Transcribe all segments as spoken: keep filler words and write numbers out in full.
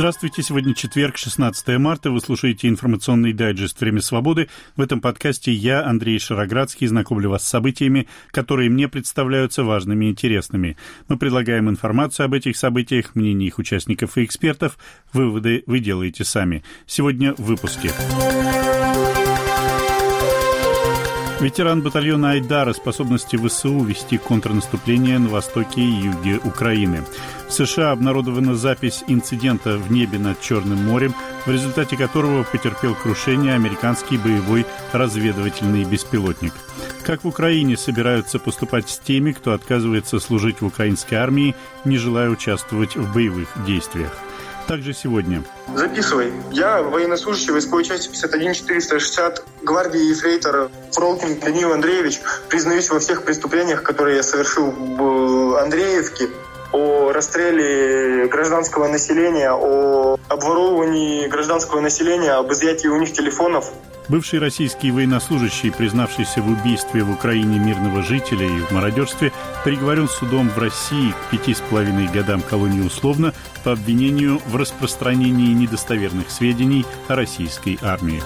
Здравствуйте, сегодня четверг, шестнадцатое марта, вы слушаете информационный дайджест «Время свободы». В этом подкасте я, Андрей Шароградский, знакомлю вас с событиями, которые мне представляются важными и интересными. Мы предлагаем информацию об этих событиях, мнения их участников и экспертов. Выводы вы делаете сами. Сегодня в выпуске. Ветеран батальона «Айдар» о способности ВСУ вести контрнаступление на востоке и юге Украины. В США обнародована запись инцидента в небе над Черным морем, в результате которого потерпел крушение американский боевой разведывательный беспилотник. Как в Украине собираются поступать с теми, кто отказывается служить в украинской армии, не желая участвовать в боевых действиях. Также сегодня. Записывай. Я военнослужащий войсковой части пятьдесят один четыреста шестьдесят гвардии ефрейтор Фролкин Данил Андреевич. Признаюсь во всех преступлениях, которые я совершил в Андреевке. О расстреле гражданского населения, о обворовывании гражданского населения, об изъятии у них телефонов. Бывший российский военнослужащий, признавшийся в убийстве в Украине мирного жителя и в мародерстве, приговорен судом в России к пяти с половиной годам колонии условно по обвинению в распространении недостоверных сведений о российской армии.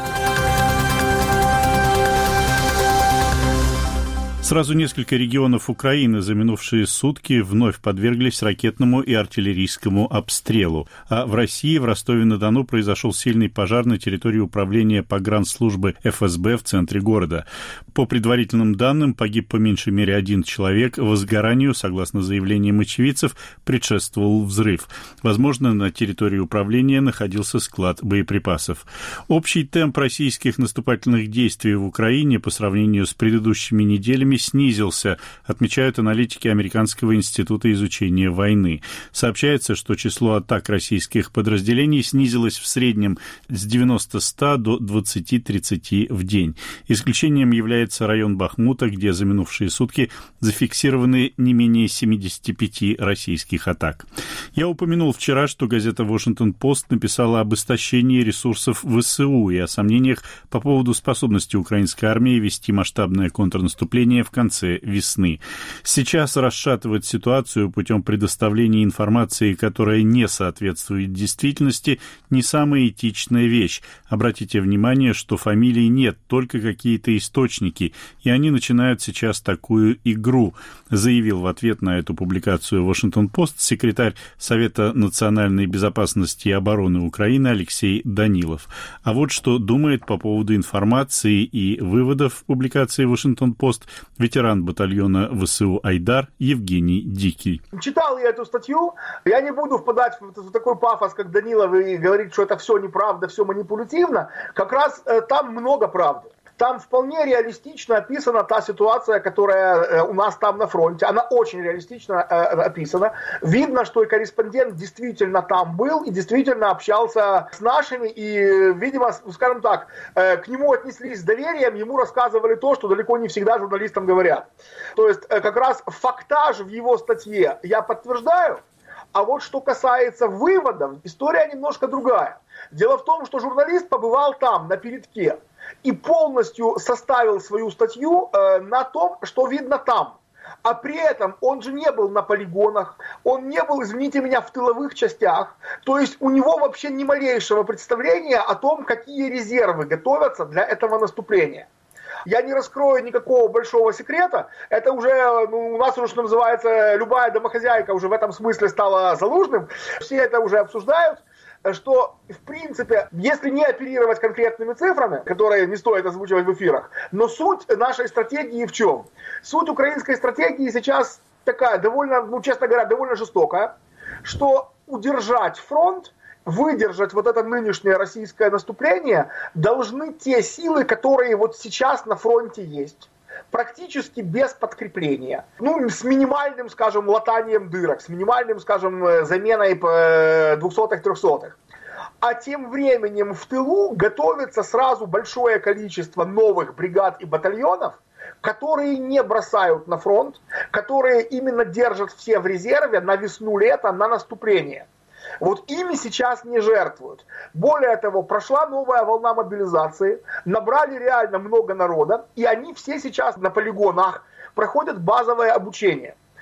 Сразу несколько регионов Украины за минувшие сутки вновь подверглись ракетному и артиллерийскому обстрелу. А в России, в Ростове-на-Дону, произошел сильный пожар на территории управления погранслужбы эф эс бэ в центре города. По предварительным данным, погиб по меньшей мере один человек. Возгоранию, согласно заявлениям очевидцев, предшествовал взрыв. Возможно, на территории управления находился склад боеприпасов. Общий темп российских наступательных действий в Украине по сравнению с предыдущими неделями снизился, отмечают аналитики Американского института изучения войны. Сообщается, что число атак российских подразделений снизилось в среднем с девяноста-ста до двадцати-тридцати в день. Исключением является район Бахмута, где за минувшие сутки зафиксированы не менее семидесяти пяти российских атак. Я упомянул вчера, что газета «Вашингтон-Пост» написала об истощении ресурсов ВСУ и о сомнениях по поводу способности украинской армии вести масштабное контрнаступление в конце весны. Сейчас расшатывать ситуацию путем предоставления информации, которая не соответствует действительности, не самая этичная вещь. Обратите внимание, что фамилий нет, только какие-то источники, и они начинают сейчас такую игру, заявил в ответ на эту публикацию «Вашингтон-Пост» секретарь Совета национальной безопасности и обороны Украины Алексей Данилов. А вот что думает по поводу информации и выводов публикации «Вашингтон-Пост» ветеран батальона ВСУ «Айдар» Евгений Дикий. Читал я эту статью. Я не буду впадать в такой пафос, как Данилов, и говорить, что это все неправда, все манипулятивно. Как раз э, там много правды. Там вполне реалистично описана та ситуация, которая у нас там на фронте. Она очень реалистично э, описана. Видно, что и корреспондент действительно там был и действительно общался с нашими. И, видимо, скажем так, э, к нему отнеслись с доверием, ему рассказывали то, что далеко не всегда журналистам говорят. То есть, э, как раз фактаж в его статье я подтверждаю. А вот что касается выводов, история немножко другая. Дело в том, что журналист побывал там, на передке, и полностью составил свою статью э, на том, что видно там. А при этом он же не был на полигонах, он не был, извините меня, в тыловых частях. То есть у него вообще ни малейшего представления о том, какие резервы готовятся для этого наступления. Я не раскрою никакого большого секрета. Это уже, ну, у нас уже, что называется, любая домохозяйка уже в этом смысле стала Залужным. Все это уже обсуждают. Что, в принципе, если не оперировать конкретными цифрами, которые не стоит озвучивать в эфирах, но суть нашей стратегии в чем? Суть украинской стратегии сейчас такая, довольно, ну, честно говоря, довольно жестокая, что удержать фронт, выдержать вот это нынешнее российское наступление должны те силы, которые вот сейчас на фронте есть. Практически без подкрепления. Ну, с минимальным, скажем, латанием дырок, с минимальным, скажем, заменой двухсотых, трехсотых. А тем временем в тылу готовится сразу большое количество новых бригад и батальонов, которые не бросают на фронт, которые именно держат все в резерве на весну-лето, на наступление. Вот ими сейчас не жертвуют. Более того, прошла новая волна мобилизации, набрали реально много народа, и они все сейчас на полигонах проходят базовое обучение.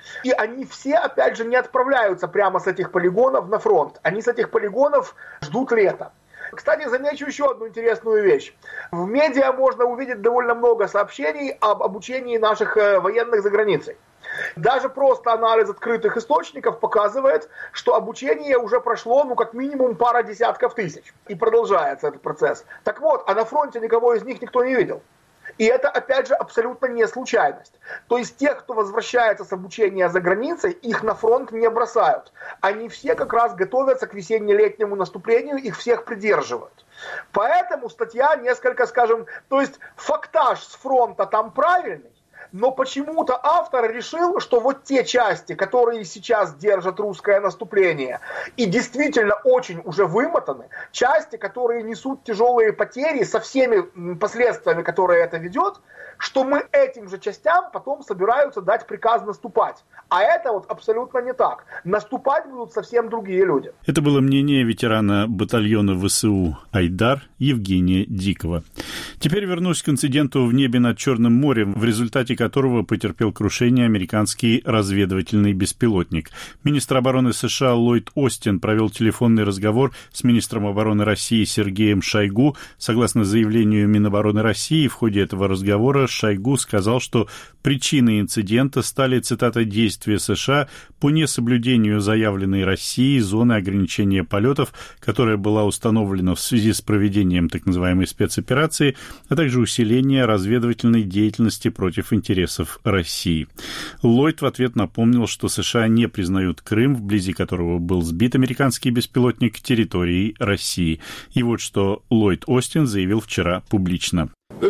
И они все, опять же, не отправляются прямо с этих полигонов на фронт. Они с этих полигонов ждут лета. Кстати, замечу еще одну интересную вещь. В медиа можно увидеть довольно много сообщений об обучении наших военных за границей. Даже просто анализ открытых источников показывает, что обучение уже прошло, ну, как минимум пара десятков тысяч. И продолжается этот процесс. Так вот, а на фронте никого из них никто не видел. И это, опять же, абсолютно не случайность. То есть тех, кто возвращается с обучения за границей, их на фронт не бросают. Они все как раз готовятся к весенне-летнему наступлению, их всех придерживают. Поэтому статья несколько, скажем, то есть фактаж с фронта там правильный, но почему-то автор решил, что вот те части, которые сейчас держат русское наступление и действительно очень уже вымотаны, части, которые несут тяжелые потери со всеми последствиями, которые это ведет, что мы этим же частям потом собираются дать приказ наступать. А это вот абсолютно не так. Наступать будут совсем другие люди. Это было мнение ветерана батальона ВСУ «Айдар» Евгения Дикого. Теперь вернусь к инциденту в небе над Черным морем, в результате которого потерпел крушение американский разведывательный беспилотник. Министр обороны США Ллойд Остин провел телефонный разговор с министром обороны России Сергеем Шойгу. Согласно заявлению Минобороны России, в ходе этого разговора Шойгу сказал, что причиной инцидента стали, цитата, действия США по несоблюдению заявленной Россией зоны ограничения полетов, которая была установлена в связи с проведением так называемой спецоперации, а также усиление разведывательной деятельности против интересов России. Ллойд в ответ напомнил, что США не признают Крым, вблизи которого был сбит американский беспилотник, территорией России. И вот что Ллойд Остин заявил вчера публично.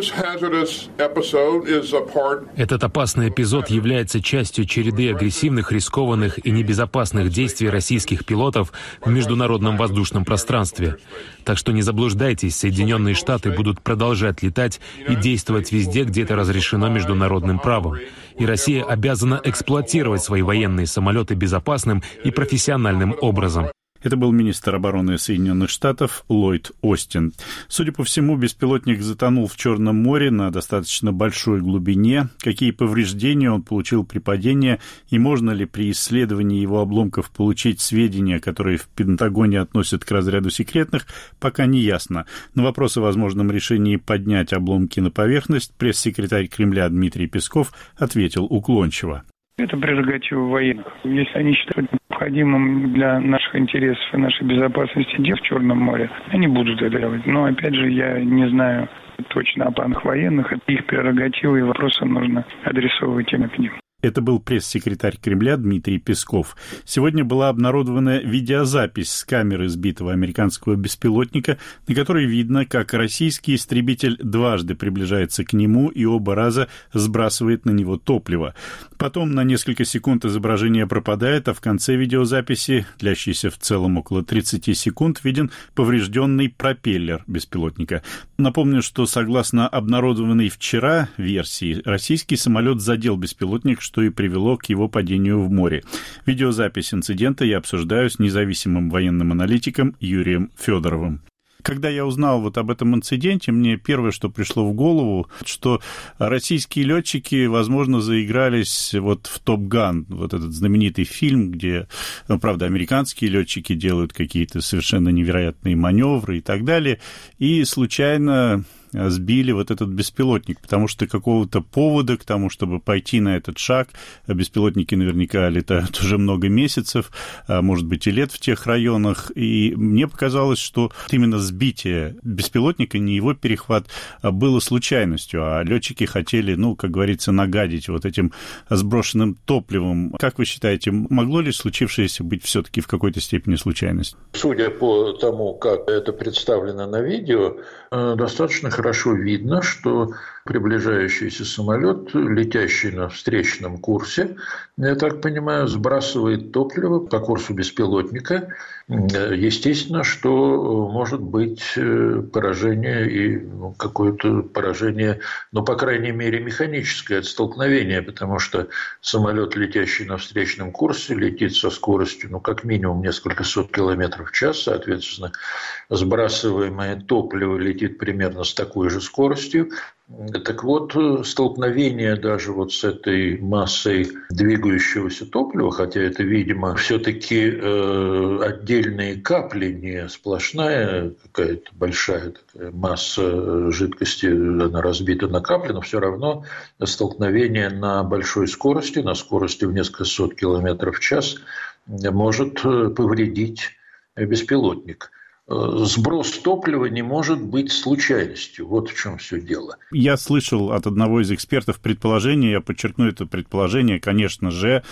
Этот опасный эпизод является частью череды агрессивных, рискованных и небезопасных действий российских пилотов в международном воздушном пространстве. Так что не заблуждайтесь, Соединенные Штаты будут продолжать летать и действовать везде, где это разрешено международным правом. И Россия обязана эксплуатировать свои военные самолеты безопасным и профессиональным образом. Это был министр обороны Соединенных Штатов Ллойд Остин. Судя по всему, беспилотник затонул в Черном море на достаточно большой глубине. Какие повреждения он получил при падении и можно ли при исследовании его обломков получить сведения, которые в Пентагоне относят к разряду секретных, пока не ясно. На вопрос о возможном решении поднять обломки на поверхность пресс-секретарь Кремля Дмитрий Песков ответил уклончиво. Это прерогатива военных. Если они считают необходимым для наших интересов и нашей безопасности делать в Черном море, они будут это делать. Но, опять же, я не знаю точно о планах военных. Это их прерогатива, и вопросы нужно адресовывать именно к ним. Это был пресс-секретарь Кремля Дмитрий Песков. Сегодня была обнародована видеозапись с камеры сбитого американского беспилотника, на которой видно, как российский истребитель дважды приближается к нему и оба раза сбрасывает на него топливо. Потом на несколько секунд изображение пропадает, а в конце видеозаписи, длящейся в целом около тридцати секунд, виден поврежденный пропеллер беспилотника. Напомню, что согласно обнародованной вчера версии, российский самолет задел беспилотник, что и привело к его падению в море. Видеозапись инцидента я обсуждаю с независимым военным аналитиком Юрием Федоровым. Когда я узнал вот об этом инциденте, мне первое, что пришло в голову, что российские летчики, возможно, заигрались вот в «Топ Ган», вот этот знаменитый фильм, где, ну, правда, американские летчики делают какие-то совершенно невероятные маневры и так далее, и случайно сбили вот этот беспилотник, потому что какого-то повода к тому, чтобы пойти на этот шаг, беспилотники наверняка летают уже много месяцев, а может быть и лет в тех районах, и мне показалось, что именно сбитие беспилотника, не его перехват, было случайностью, а летчики хотели, ну, как говорится, нагадить вот этим сброшенным топливом. Как вы считаете, могло ли случившееся быть все-таки в какой-то степени случайностью? Судя по тому, как это представлено на видео, достаточно хорошо видно, что приближающийся самолет, летящий на встречном курсе, я так понимаю, сбрасывает топливо по курсу беспилотника. Естественно, что может быть поражение и ну, какое-то поражение, ну, по крайней мере, механическое от столкновения, потому что самолет, летящий на встречном курсе, летит со скоростью, ну, как минимум несколько сот километров в час, соответственно, сбрасываемое топливо летит примерно с такой же скоростью. Так вот, столкновение даже вот с этой массой двигающегося топлива, хотя это, видимо, все-таки э, отдельные капли, не сплошная какая-то большая такая масса жидкости, она разбита на капли, но все равно столкновение на большой скорости, на скорости в несколько сот километров в час, может повредить беспилотник. Сброс топлива не может быть случайностью. Вот в чем все дело. Я слышал от одного из экспертов предположение, я подчеркну это предположение, конечно же,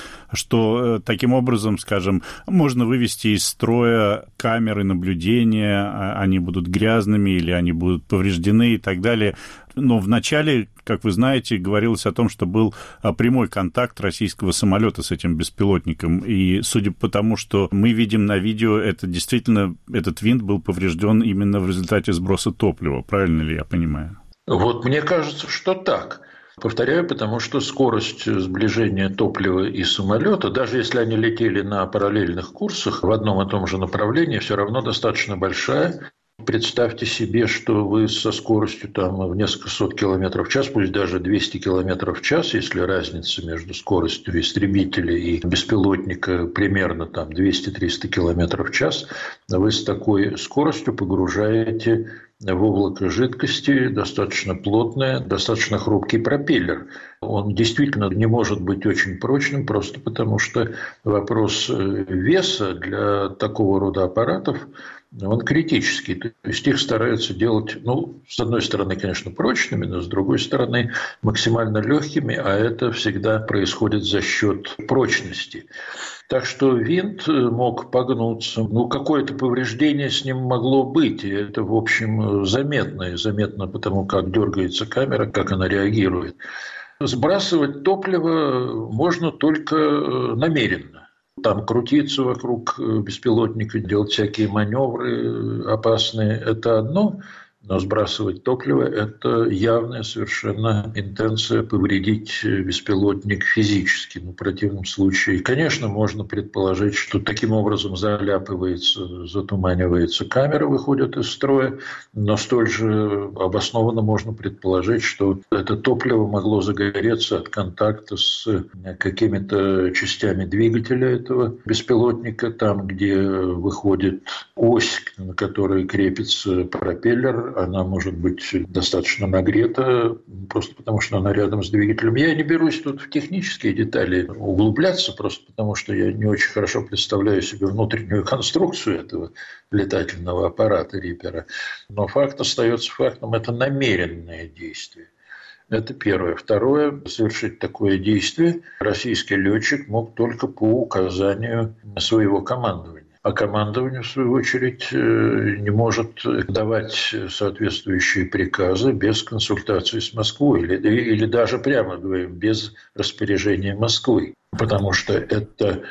что таким образом, скажем, можно вывести из строя камеры наблюдения, они будут грязными или они будут повреждены и так далее. Но вначале, как вы знаете, говорилось о том, что был прямой контакт российского самолета с этим беспилотником. И судя по тому, что мы видим на видео, это действительно, этот винт был поврежден именно в результате сброса топлива. Правильно ли я понимаю? Вот мне кажется, что так. Повторяю, потому что скорость сближения топлива и самолета, даже если они летели на параллельных курсах в одном и том же направлении, все равно достаточно большая. Представьте себе, что вы со скоростью там, в несколько сот километров в час, пусть даже двести километров в час, если разница между скоростью истребителя и беспилотника примерно там двести-триста километров в час, вы с такой скоростью погружаете в облако жидкости достаточно плотное, достаточно хрупкий пропеллер. Он действительно не может быть очень прочным, просто потому что вопрос веса для такого рода аппаратов он критический. То есть их стараются делать, ну, с одной стороны, конечно, прочными, но с другой стороны, максимально легкими, а это всегда происходит за счет прочности. Так что винт мог погнуться. Ну, какое-то повреждение с ним могло быть. И это, в общем, заметно. И заметно потому, как дергается камера, как она реагирует. Сбрасывать топливо можно только намеренно. Там крутиться вокруг беспилотника, делать всякие маневры опасные – это одно, но сбрасывать топливо – это явная совершенно интенция повредить беспилотник физически. Но в противном случае, конечно, можно предположить, что таким образом заляпывается, затуманивается камера, выходит из строя, но столь же обоснованно можно предположить, что это топливо могло загореться от контакта с какими-то частями двигателя этого беспилотника, там, где выходит ось, на которой крепится пропеллер, она может быть достаточно нагрета, просто потому что она рядом с двигателем. Я не берусь тут в технические детали углубляться, просто потому что я не очень хорошо представляю себе внутреннюю конструкцию этого летательного аппарата Риппера. Но факт остается фактом, это намеренное действие. Это первое. Второе, совершить такое действие российский летчик мог только по указанию своего командования. А командование, в свою очередь, не может давать соответствующие приказы без консультации с Москвой или, или даже, прямо говорим, без распоряжения Москвы, потому что это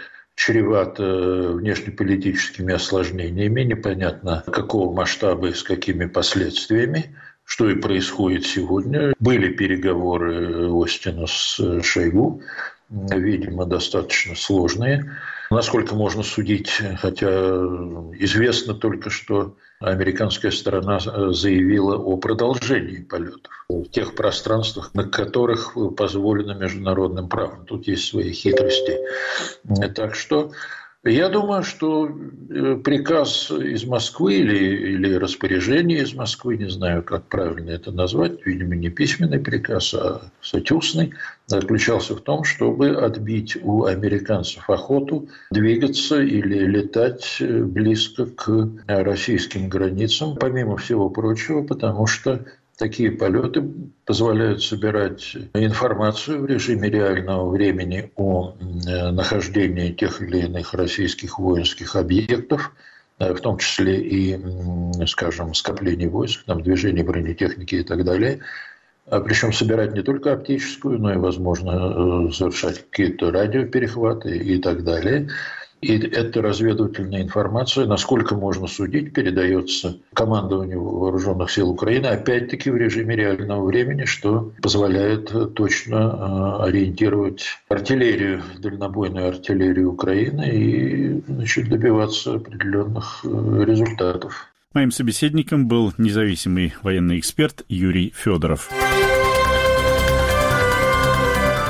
чревато внешнеполитическими осложнениями, непонятно какого масштаба и с какими последствиями, что и происходит сегодня. Были переговоры Остина с Шойгу, видимо, достаточно сложные. Насколько можно судить, хотя известно только, что американская сторона заявила о продолжении полетов в тех пространствах, на которых позволено международным правом. Тут есть свои хитрости. Так что я думаю, что приказ из Москвы или, или распоряжение из Москвы, не знаю, как правильно это назвать, видимо, не письменный приказ, а сатюсный, заключался в том, чтобы отбить у американцев охоту двигаться или летать близко к российским границам, помимо всего прочего, потому что такие полеты позволяют собирать информацию в режиме реального времени о нахождении тех или иных российских воинских объектов, в том числе и, скажем, скоплений войск, там, движения бронетехники и так далее. Причем собирать не только оптическую, но и, возможно, совершать какие-то радиоперехваты и так далее. И эта разведывательная информация, насколько можно судить, передается командованию Вооруженных сил Украины, опять-таки в режиме реального времени, что позволяет точно ориентировать артиллерию, дальнобойную артиллерию Украины и, значит, добиваться определенных результатов. Моим собеседником был независимый военный эксперт Юрий Федоров.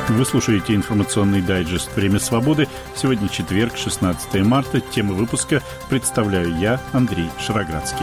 Вы слушаете информационный дайджест «Время свободы». Сегодня четверг, шестнадцатое марта. Тему выпуска представляю я, Андрей Шароградский.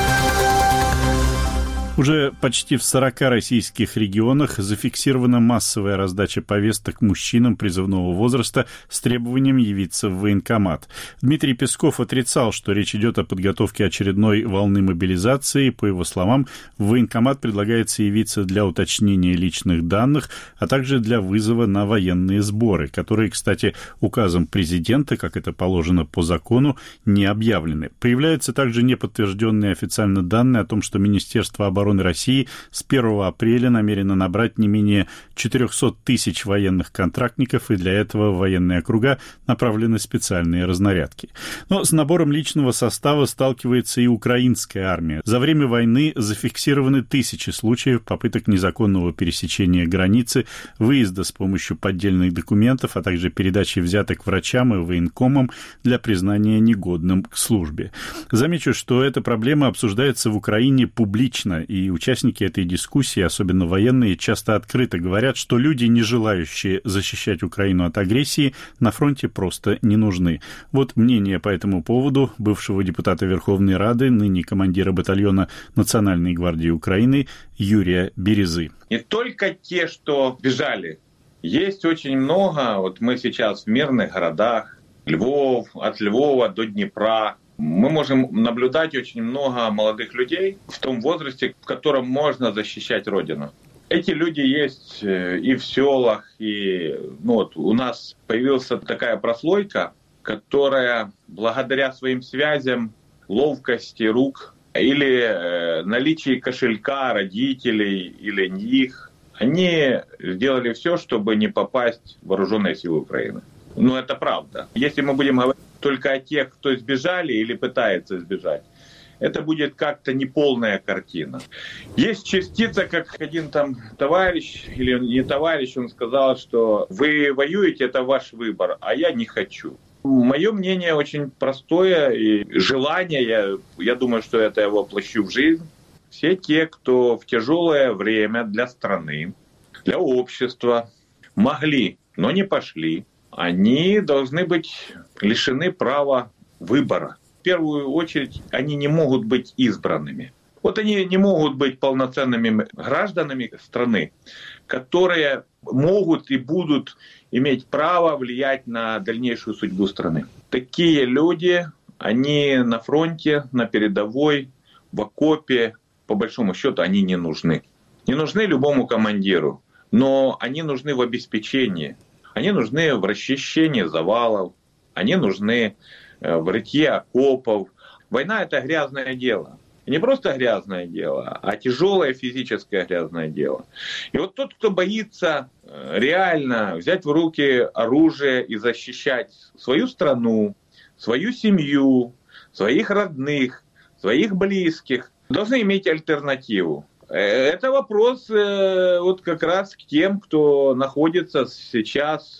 Уже почти в сорока российских регионах зафиксирована массовая раздача повесток мужчинам призывного возраста с требованием явиться в военкомат. Дмитрий Песков отрицал, что речь идет о подготовке очередной волны мобилизации. По его словам, в военкомат предлагается явиться для уточнения личных данных, а также для вызова на военные сборы, которые, кстати, указом президента, как это положено по закону, не объявлены. Появляются также неподтвержденные официально данные о том, что Министерство обороны России с первого апреля намерено набрать не менее четыреста тысяч военных контрактников, и для этого в военные округа направлены специальные разнарядки. Но с набором личного состава сталкивается и украинская армия. За время войны зафиксированы тысячи случаев попыток незаконного пересечения границы, выезда с помощью поддельных документов, а также передачи взяток врачам и военкомам для признания негодным к службе. Замечу, что эта проблема обсуждается в Украине публично, и участники этой дискуссии, особенно военные, часто открыто говорят, что люди, не желающие защищать Украину от агрессии, на фронте просто не нужны. Вот мнение по этому поводу бывшего депутата Верховной Рады, ныне командира батальона Национальной гвардии Украины Юрия Березы. Не только те, что бежали. Есть очень много, вот мы сейчас в мирных городах, Львов, от Львова до Днепра. Мы можем наблюдать очень много молодых людей в том возрасте, в котором можно защищать Родину. Эти люди есть и в селах, и ну вот, у нас появилась такая прослойка, которая благодаря своим связям, ловкости рук или э, наличию кошелька родителей или их, они сделали все, чтобы не попасть в вооруженные силы Украины. Ну, это правда. Если мы будем говорить только о тех, кто сбежали или пытается сбежать, это будет как-то неполная картина. Есть частица, как один там товарищ, или не товарищ, он сказал, что вы воюете, это ваш выбор, а я не хочу. Мое мнение очень простое, и желание, я, я думаю, что это я воплощу в жизнь. Все те, кто в тяжелое время для страны, для общества могли, но не пошли, они должны быть лишены права выбора. В первую очередь, они не могут быть избранными. Вот они не могут быть полноценными гражданами страны, которые могут и будут иметь право влиять на дальнейшую судьбу страны. Такие люди, они на фронте, на передовой, в окопе, по большому счету, они не нужны. Не нужны любому командиру, но они нужны в обеспечении. Они нужны в расчищении завалов, они нужны в рытье окопов. Война – это грязное дело. И не просто грязное дело, а тяжелое физическое грязное дело. И вот тот, кто боится реально взять в руки оружие и защищать свою страну, свою семью, своих родных, своих близких, должны иметь альтернативу. Это вопрос вот как раз к тем, кто находится сейчас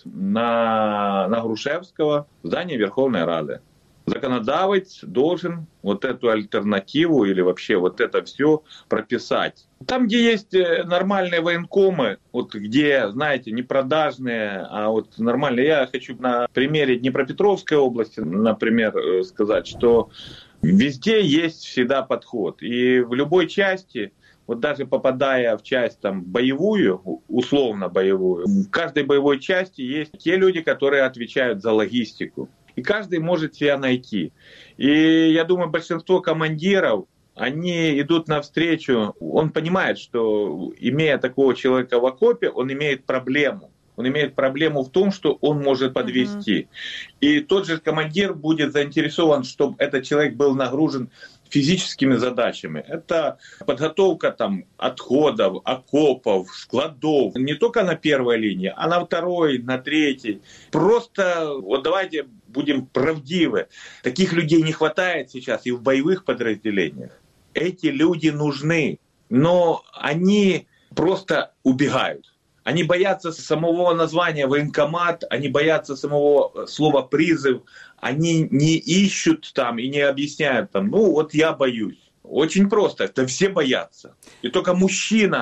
на, на Грушевского, в здании Верховной Рады. Законодавец должен вот эту альтернативу или вообще вот это все прописать. Там, где есть нормальные военкомы, вот где, знаете, не продажные, а вот нормальные. Я хочу на примере Днепропетровской области, например, сказать, что везде есть всегда подход. И в любой части, вот даже попадая в часть там боевую, условно боевую, в каждой боевой части есть те люди, которые отвечают за логистику. И каждый может себя найти. И я думаю, большинство командиров, они идут навстречу. Он понимает, что имея такого человека в окопе, он имеет проблему. Он имеет проблему в том, что он может подвести. Mm-hmm. И тот же командир будет заинтересован, чтобы этот человек был нагружен физическими задачами. Это подготовка там отходов, окопов, складов. Не только на первой линии, а на второй, на третьей. Просто, вот давайте будем правдивы. Таких людей не хватает сейчас и в боевых подразделениях. Эти люди нужны, но они просто убегают. Они боятся самого названия военкомат, они боятся самого слова призыв, они не ищут там и не объясняют там, ну вот я боюсь. Очень просто, это все боятся. И только мужчина,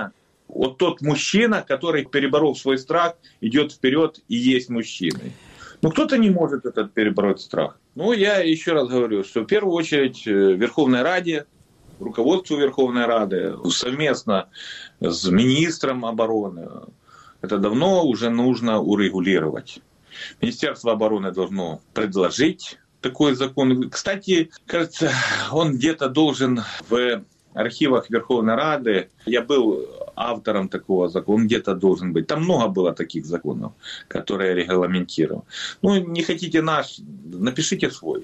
Вот тот мужчина, который, переборол свой страх, идет вперед и есть мужчиной. Но кто-то не может этот перебороть страх. Ну, я еще раз говорю, что в первую очередь Верховной Раде, руководству Верховной Рады, совместно с министром обороны, это давно уже нужно урегулировать. Министерство обороны должно предложить такой закон. Кстати, кажется, он где-то должен в архивах Верховной Рады, я был автором такого закона, он где-то должен быть. Там много было таких законов, которые регламентировали. Ну, не хотите наш, напишите свой.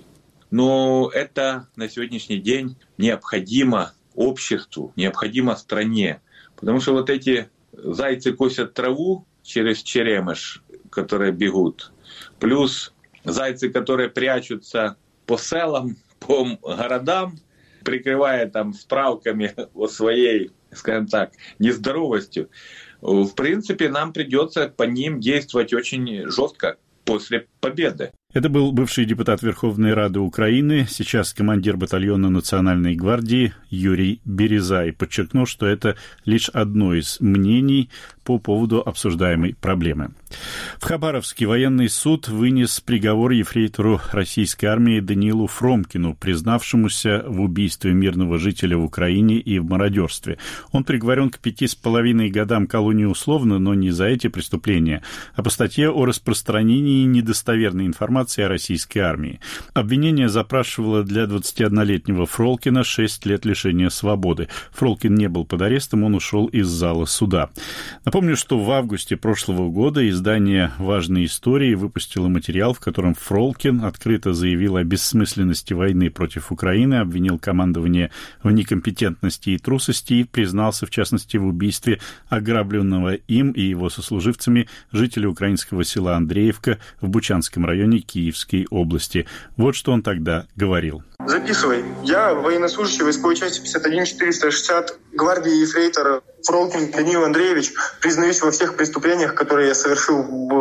Но это на сегодняшний день необходимо обществу, необходимо стране. Потому что вот эти зайцы косят траву через Черемеш, которые бегут, плюс зайцы, которые прячутся по селам, по городам, прикрывая там справками о своей, скажем так, нездоровостью, в принципе, нам придется по ним действовать очень жестко после победы. Это был бывший депутат Верховной Рады Украины, сейчас командир батальона Национальной гвардии Юрий Березай. Подчеркнул, что это лишь одно из мнений по поводу обсуждаемой проблемы. В Хабаровске военный суд вынес приговор ефрейтору российской армии Даниилу Фромкину, признавшемуся в убийстве мирного жителя в Украине и в мародерстве. Он приговорен к пяти с половиной годам колонии условно, но не за эти преступления, а по статье о распространении недостоверной информации о российской армии. Обвинение запрашивало для двадцатиоднолетнего Фролкина шесть лет лишения свободы. Фролкин не был под арестом, он ушел из зала суда. Напомню, что в августе прошлого года издание «Важные истории» выпустило материал, в котором Фролкин открыто заявил о бессмысленности войны против Украины, обвинил командование в некомпетентности и трусости и признался, в частности, в убийстве ограбленного им и его сослуживцами жителя украинского села Андреевка в Бучанском районе Киевской области. Вот что он тогда говорил. Записывай. Я военнослужащий войсковой части пятьдесят один четыреста шестьдесят гвардии ефрейтор Фролкин Даниил Андреевич. Признаюсь во всех преступлениях, которые я совершил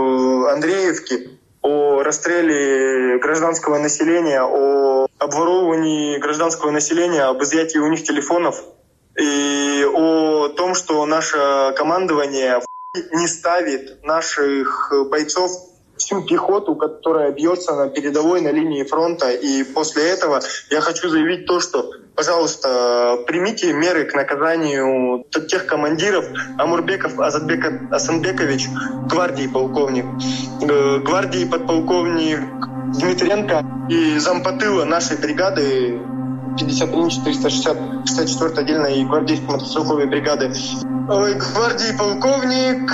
в Андреевке, о расстреле гражданского населения, о обворовывании гражданского населения, об изъятии у них телефонов и о том, что наше командование не ставит наших бойцов, всю пехоту, которая бьется на передовой, на линии фронта. И после этого я хочу заявить то, что, пожалуйста, примите меры к наказанию тех командиров. Амурбеков Азатбек Асанбекович, гвардии полковник, гвардии подполковник Дмитренко и зампотыла нашей бригады пятьдесят один четыреста шестьдесят шестьдесят четвёртой отдельной гвардейской мотострелковой бригады. Гвардии полковник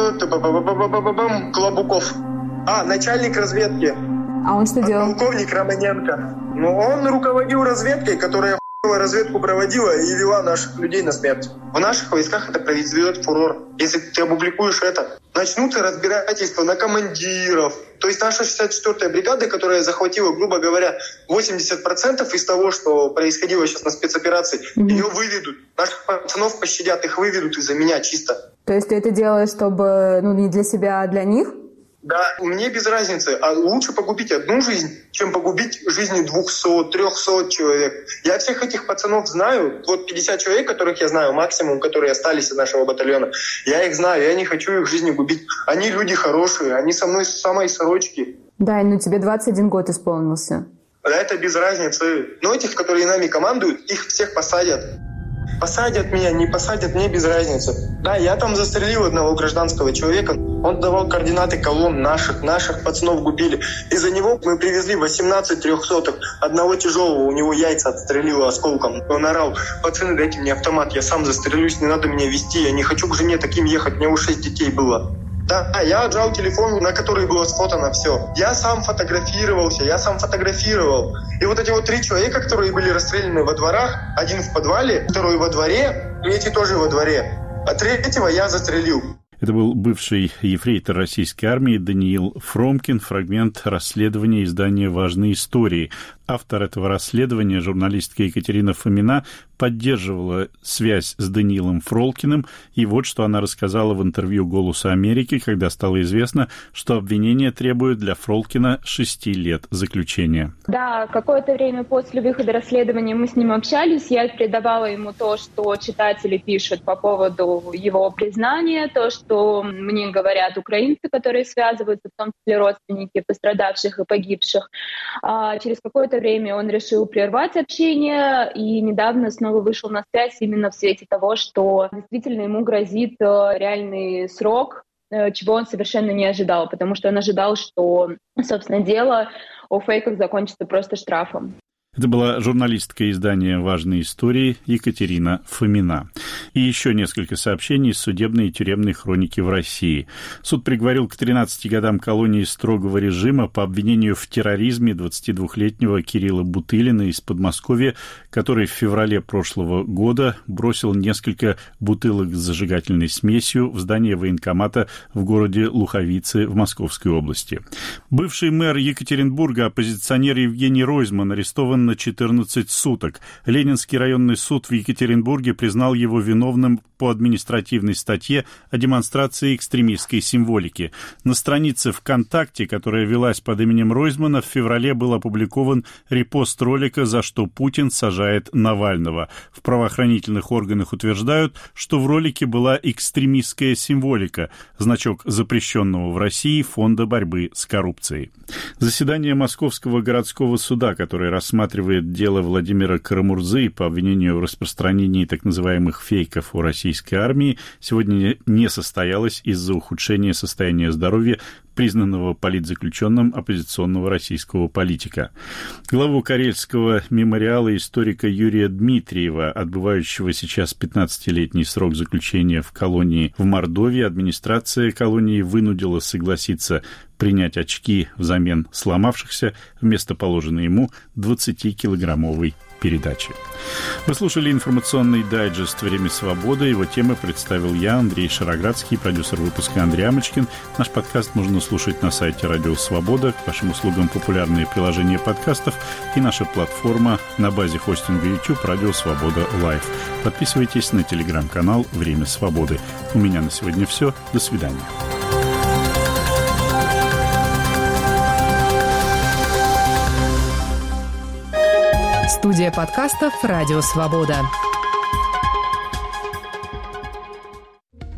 Клобуков. А, начальник разведки. А он что делал? Полковник Романенко. Ну, он руководил разведкой, которая хуевую разведку проводила и вела наших людей на смерть. В наших войсках это произведет фурор. Если ты опубликуешь это, начнутся разбирательства на командиров. То есть наша шестьдесят четвёртая бригада, которая захватила, грубо говоря, восемьдесят процентов из того, что происходило сейчас на спецоперации, mm-hmm. ее выведут. Наших пацанов пощадят, их выведут из-за меня чисто. То есть ты это делаешь, чтобы, ну, не для себя, а для них? Да, мне без разницы. А лучше погубить одну жизнь, чем погубить жизни двухсот, трехсот человек. Я всех этих пацанов знаю. Вот пятьдесят человек, которых я знаю, максимум, которые остались из нашего батальона. Я их знаю, я не хочу их жизни губить. Они люди хорошие, они со мной с самой сорочки. Да, ну тебе двадцать один год исполнился. Да, это без разницы. Но этих, которые нами командуют, их всех посадят. Посадят меня, не посадят, мне без разницы. Да, я там застрелил одного гражданского человека. Он давал координаты колонн наших, наших пацанов губили. Из-за него мы привезли восемнадцать трехсотых. Одного тяжелого, у него яйца отстрелило осколком. Он орал: пацаны, дайте мне автомат, я сам застрелюсь, не надо меня вести. Я не хочу к жене таким ехать, у меня уже шесть детей было. Да, я отжал телефон, на который было сфотано все. Я сам фотографировался, я сам фотографировал. И вот эти вот три человека, которые были расстреляны во дворах, один в подвале, второй во дворе, третий тоже во дворе. А третьего я застрелил. Это был бывший ефрейтор российской армии Даниил Фромкин, фрагмент расследования издания «Важные истории». Автор этого расследования, журналистка Екатерина Фомина, поддерживала связь с Даниилом Фролкиным, и вот что она рассказала в интервью «Голосу Америки», когда стало известно, что обвинение требует для Фролкина шести лет заключения. Да, какое-то время после выхода расследования мы с ним общались, я передавала ему то, что читатели пишут по поводу его признания, то, что мне говорят украинцы, которые связываются, в том числе родственники пострадавших и погибших. А через какое-то время он решил прервать общение и недавно снова вышел на связь именно в свете того, что действительно ему грозит реальный срок, чего он совершенно не ожидал, потому что он ожидал, что, собственно, дело о фейках закончится просто штрафом. Это была журналистка издания «Важные истории» Екатерина Фомина. И еще несколько сообщений из судебной и тюремной хроники в России. Суд приговорил к тринадцати годам колонии строгого режима по обвинению в терроризме двадцатидвухлетнего Кирилла Бутылина из Подмосковья, который в феврале прошлого года бросил несколько бутылок с зажигательной смесью в здание военкомата в городе Луховицы в Московской области. Бывший мэр Екатеринбурга, оппозиционер Евгений Ройзман, арестован на четырнадцать суток. Ленинский районный суд в Екатеринбурге признал его виновным по административной статье о демонстрации экстремистской символики. На странице ВКонтакте, которая велась под именем Ройзмана, в феврале был опубликован репост ролика «За что Путин сажает Навального». В правоохранительных органах утверждают, что в ролике была экстремистская символика, значок запрещенного в России Фонда борьбы с коррупцией. Заседание Московского городского суда, которое рассматривает дело Владимира Карамурзы по обвинению в распространении так называемых фейков о российской армии, сегодня не состоялось из-за ухудшения состояния здоровья признанного политзаключенным оппозиционного российского политика. Главу Карельского мемориала историка Юрия Дмитриева, отбывающего сейчас пятнадцатилетний срок заключения в колонии в Мордовии, администрация колонии вынудила согласиться принять очки взамен сломавшихся вместо положенной ему двадцатикилограммовой передачи. Вы слушали информационный дайджест «Время свободы». Его темы представил я, Андрей Шароградский, продюсер выпуска Андрей Амочкин. Наш подкаст можно слушать на сайте «Радио Свобода». К вашим услугам популярные приложения подкастов и наша платформа на базе хостинга YouTube «Радио Свобода Лайв». Подписывайтесь на телеграм-канал «Время свободы». У меня на сегодня все. До свидания. Студия подкастов «Радио Свобода».